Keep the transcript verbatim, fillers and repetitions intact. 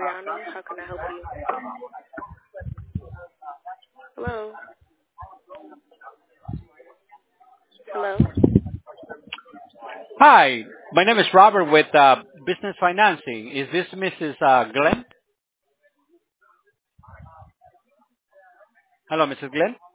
Brianna. How can I help you? Hello? Hello? Hi, my name is Robert with uh, Business Financing. Is this Missus Uh, Glenn? Hello, Missus Glenn.